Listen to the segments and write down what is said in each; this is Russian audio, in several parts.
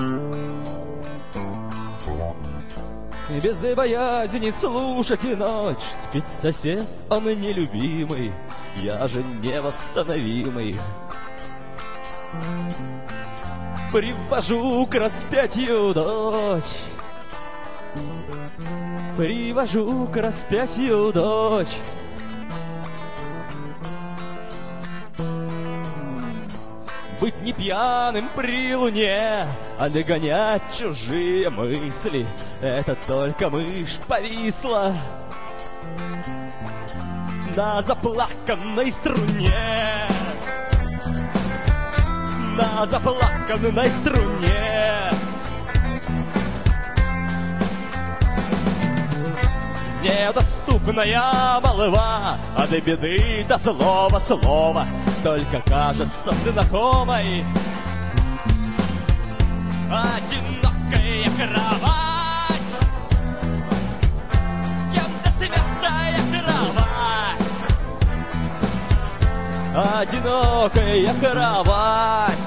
Без боязни слушать и ночь. Спит сосед, он нелюбимый, я же невосстановимый. Привожу к распятию дочь, привожу к распятию дочь. Быть не пьяным при луне, а догонять чужие мысли — это только мышь повисла на заплаканной струне, на заплаканной струне. Недоступная молва, а до беды, до злого слова только кажется знакомой. Одинокая кровать, кем-то смятая кровать. Одинокая кровать,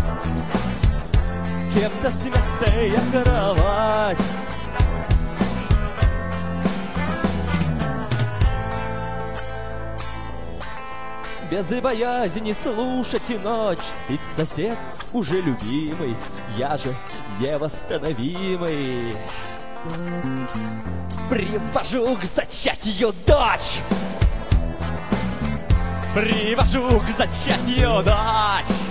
кем-то смятая кровать. Без боязни слушать и ночь. Спит сосед, уже любимый, я же невосстановимый. Привожу к зачатию дочь, привожу к зачатию дочь.